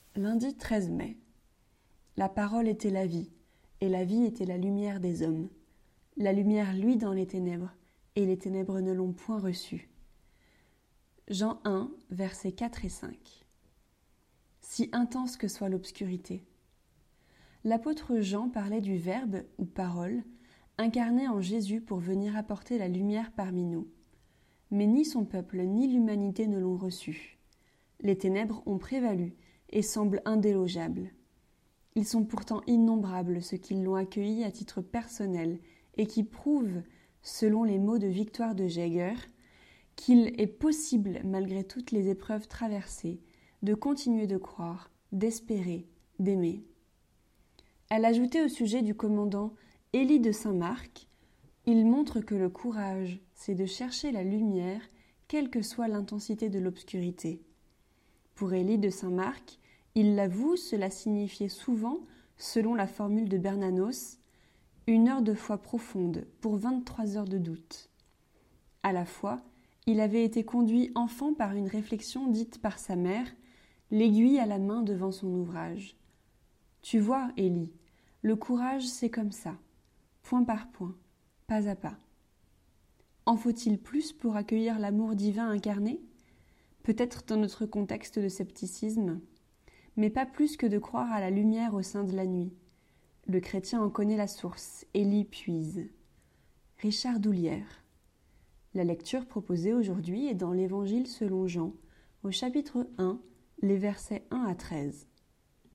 Lundi 13 mai. La parole était la vie, et la vie était la lumière des hommes. La lumière luit dans les ténèbres, et les ténèbres ne l'ont point reçue. Jean 1, versets 4 et 5. Si intense que soit l'obscurité. L'apôtre Jean parlait du Verbe, ou parole, incarné en Jésus pour venir apporter la lumière parmi nous. Mais ni son peuple ni l'humanité ne l'ont reçu. Les ténèbres ont prévalu et semblent indélogeables. Ils sont pourtant innombrables ceux qui l'ont accueilli à titre personnel et qui prouvent, selon les mots de Victoire de Jaeger, qu'il est possible, malgré toutes les épreuves traversées, de continuer de croire, d'espérer, d'aimer. Elle ajoutait au sujet du commandant Élie de Saint-Marc, il montre que le courage, c'est de chercher la lumière, quelle que soit l'intensité de l'obscurité. Pour Élie de Saint-Marc, il l'avoue, cela signifiait souvent, selon la formule de Bernanos, 1 heure de foi profonde pour 23 heures de doute. À la fois, il avait été conduit enfant par une réflexion dite par sa mère, l'aiguille à la main devant son ouvrage. Tu vois, Élie, le courage c'est comme ça, point par point, pas à pas. En faut-il plus pour accueillir l'amour divin incarné ? Peut-être dans notre contexte de scepticisme, mais pas plus que de croire à la lumière au sein de la nuit. Le chrétien en connaît la source et l'y puise. Richard Doulière. La lecture proposée aujourd'hui est dans l'Évangile selon Jean, au chapitre 1, les versets 1 à 13.